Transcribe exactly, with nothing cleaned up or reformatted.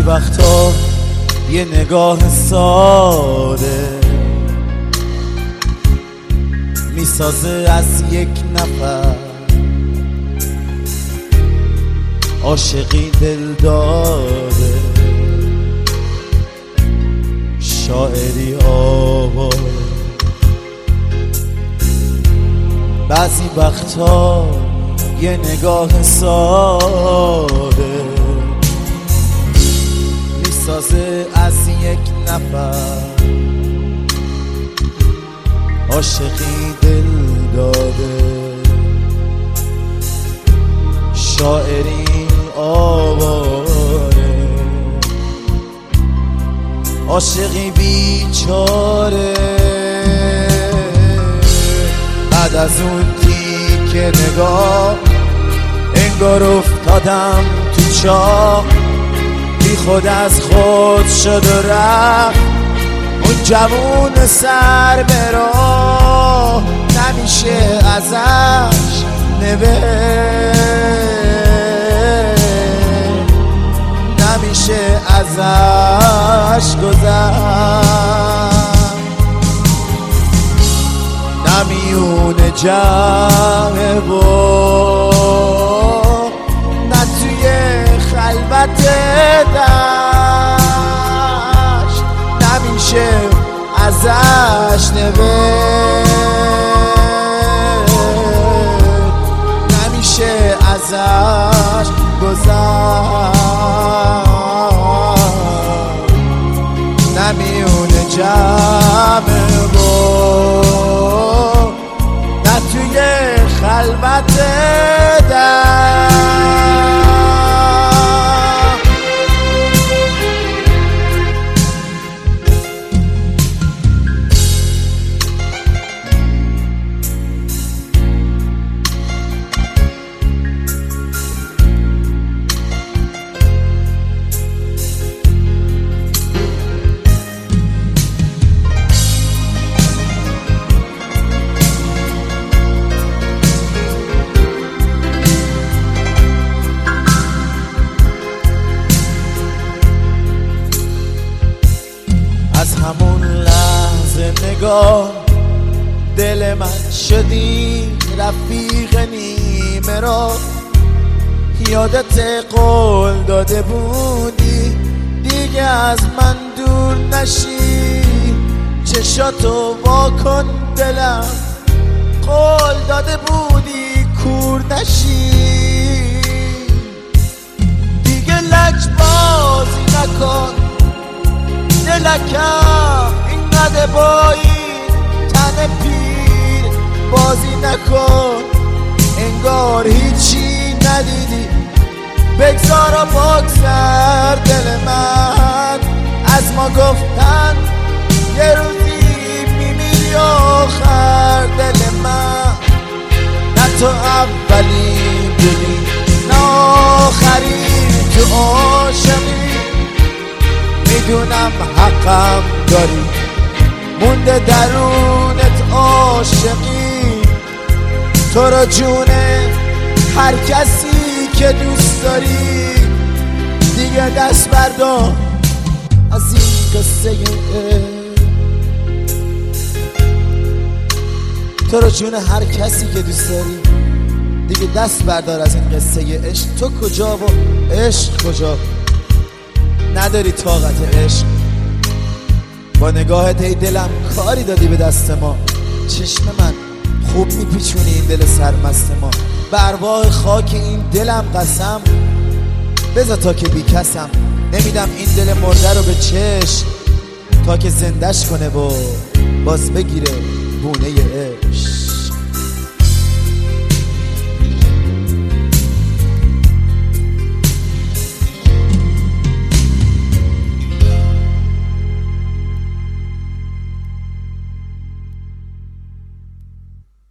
وقتا یه نگاه ساده میسازه از یک نفر عاشقی دل داده، شاعری آواره. بعضی وقتا یه نگاه ساده میسازه از یک نفر عاشقی دل داده، شاعری آواره. عاشقی بیچاره بعد از اون تیک نگاه انگار افتادم تو چاه، بی خود از خود شد و رفت اون جوون سر به راه. نمیشه ازش نوشت، نمیشه ازش گذشت، نمیونه جمعه و نه توی خلوت دشت. نمیشه ازش نوشت، نمیشه ازش گذشت، نمیونه جمعه و نه توی خلوت دشت. از همون لحظه نگاه دل من شدی رفیق نیمه را. یادت قول داده بودی دیگه از من دور نشی، چشاتو واکن دلم قول داده بودی کور نشی. دیگه لج بازی نکن دلکم اینقدر با این تن پیر بازی نکن، انگار هیچی ندیدی. بگذار و بگذر دل من، از ما گفتن یه روزی میمیری آخر دل من. نه تو اولی بودی نه آخری تو عاشقی، میدونم حقم داری مونده درونت عاشقی. تو رو جونه هر کسی که دوست داری دیگه دست بردار از این قصه. تو رو جونه هر کسی که دوست داری دیگه دست بردار از این قصه عشق. تو کجا و عشق کجا؟ نداری طاقت عشق. با نگاهت ای دلم کاری دادی به دست ما. چشم من خوب میپیچونی این دل سرمست ما. به ارواح خاک این دلم قسم، بذار تا که بی کسم. نمیدم این دل مرده رو به چشم تا که زندش کنه و باز بگیره بونه عشق.